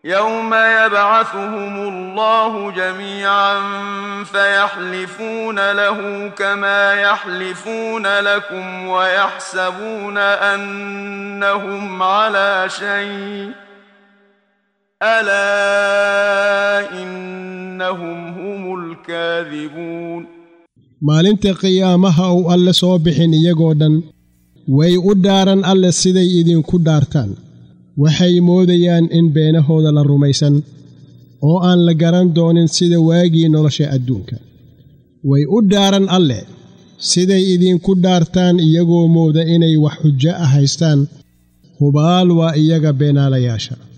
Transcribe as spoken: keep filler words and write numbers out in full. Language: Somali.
يوم يبعثهم الله جميعا فيحلفون له كما يحلفون لكم ويحسبون أنهم على شيء ألا إنهم هم الكاذبون maalinta qiyaamaha uu alle soo bixin iyagoo dhan way u dhaaran alle siday idinku dhaartaan waxay moodayaan in beenahooda la rumaysan oo aan la garan doonin sida waagii nolosha adduunka way u dhaaran alle siday idinku dhaartaan iyagoo mooda inay wax xujo ah haystaan hubaal waa iyaga beenaalayaasha